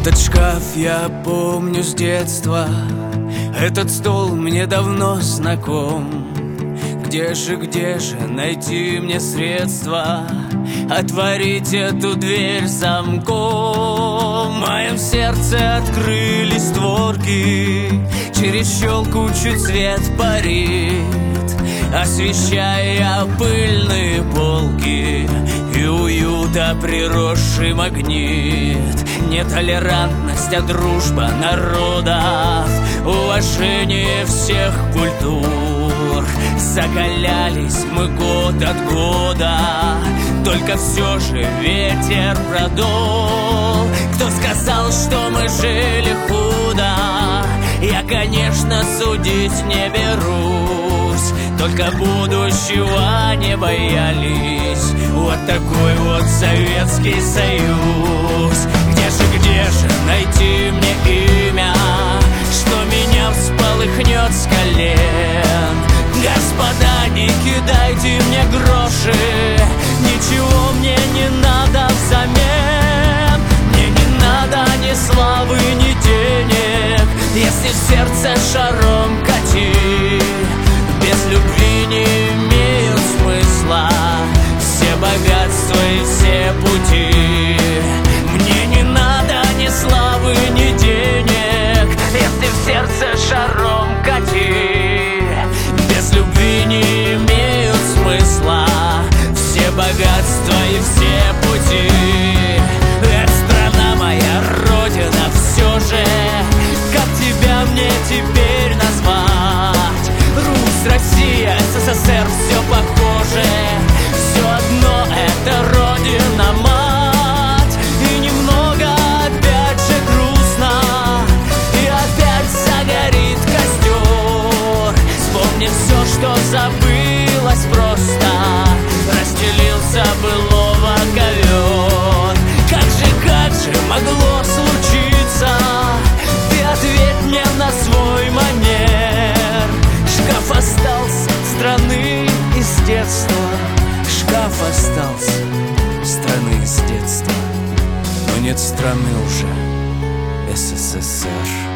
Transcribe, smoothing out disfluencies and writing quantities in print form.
Этот шкаф я помню с детства, этот стол мне давно знаком. Где же найти мне средства отворить эту дверь замком? В моем сердце открылись створки, через щелку чуть свет парит, освещая пыльные полки и уюта приросший магнит. Не толерантность, а дружба народов, уважение всех культур. Закалялись мы год от года, только все же ветер продул. Кто сказал, что мы жили худо? Я, конечно, судить не берусь, только будущего не боялись. Вот такой вот Советский Союз. Где же найти мне имя, что меня вспорхнет с колен? Господа, не кидайте мне гроши, ничего мне не надо взамен. Мне не надо ни славы, ни денег, если в сердце шаром кати. Без любви не имеют смысла все богатства и все пути. Мне не надо ни славы, ни денег, если в сердце шаром кати. Без любви не имеют смысла все богатства и все пути. Это страна моя, родина все же, как тебя мне теперь назвать? Русь, Россия, СССР, все похоже, все одно это родина-мать. И немного опять же грустно, и опять загорит костер. Вспомни все, что забылось просто, расстелился былого ковер. Как же могло случиться? Ты ответь мне на свой манер. Шкаф остался страны из детства, шкаф остался страны из детства, но нет страны уже СССР.